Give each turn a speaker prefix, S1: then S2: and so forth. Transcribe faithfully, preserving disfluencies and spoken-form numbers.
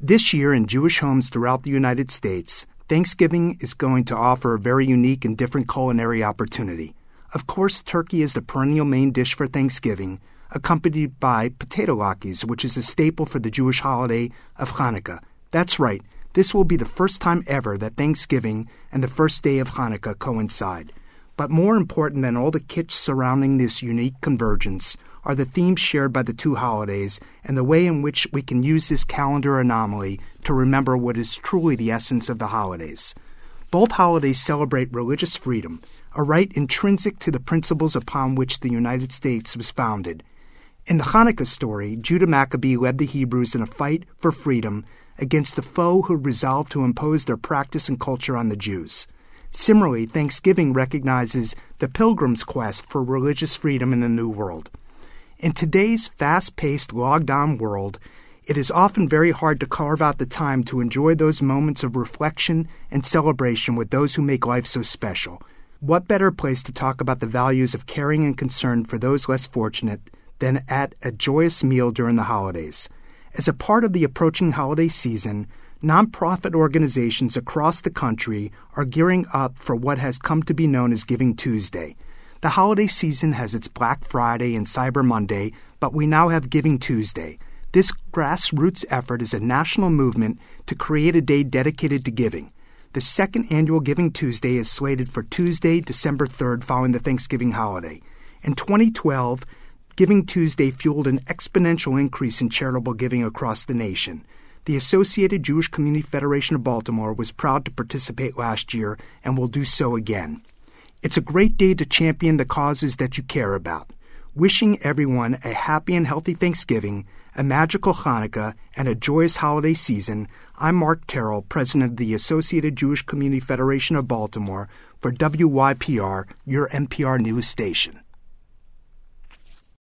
S1: This year in Jewish homes throughout the United States, Thanksgiving is going to offer a very unique and different culinary opportunity. Of course, turkey is the perennial main dish for Thanksgiving, accompanied by potato latkes, which is a staple for the Jewish holiday of Hanukkah. That's right, this will be the first time ever that Thanksgiving and the first day of Hanukkah coincide. But more important than all the kitsch surrounding this unique convergence are the themes shared by the two holidays and the way in which we can use this calendar anomaly to remember what is truly the essence of the holidays. Both holidays celebrate religious freedom, a right intrinsic to the principles upon which the United States was founded. In the Hanukkah story, Judah Maccabee led the Hebrews in a fight for freedom against the foe who resolved to impose their practice and culture on the Jews. Similarly, Thanksgiving recognizes the Pilgrim's quest for religious freedom in the New World. In today's fast-paced, logged-on world, it is often very hard to carve out the time to enjoy those moments of reflection and celebration with those who make life so special. What better place to talk about the values of caring and concern for those less fortunate than at a joyous meal during the holidays? As a part of the approaching holiday season, nonprofit organizations across the country are gearing up for what has come to be known as Giving Tuesday. The holiday season has its Black Friday and Cyber Monday, but we now have Giving Tuesday. This grassroots effort is a national movement to create a day dedicated to giving. The second annual Giving Tuesday is slated for Tuesday, December third, following the Thanksgiving holiday. In twenty twelve, Giving Tuesday fueled an exponential increase in charitable giving across the nation. The Associated Jewish Community Federation of Baltimore was proud to participate last year and will do so again. It's a great day to champion the causes that you care about. Wishing everyone a happy and healthy Thanksgiving, a magical Hanukkah, and a joyous holiday season, I'm Mark Terrell, president of the Associated Jewish Community Federation of Baltimore, for W Y P R, your N P R news station.